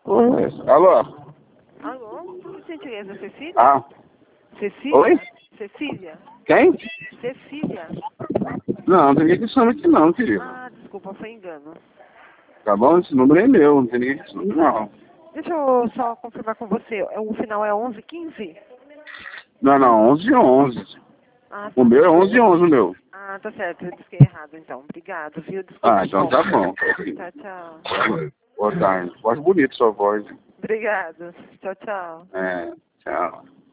Oi. Alô? Alô? Por gentileza, Cecília? Ah, Cecília? oi? Cecília? Quem? Cecília? Não, não tem ninguém que chama aqui não, querido. Ah, desculpa, foi engano. Tá bom? Esse número é meu, não tem ninguém que chama não. Deixa eu só confirmar com você. O final é 1115? Não, não, 11 e 11. Ah, O tá. meu é 11 e 11, o meu. Ah, tá certo. Eu disquei errado, então. Obrigado, viu? Desculpa. Ah, então tá bom. Tchau, tchau. Boa tarde. Voz bonita sua voz. Obrigado. Tchau, tchau. É, tchau.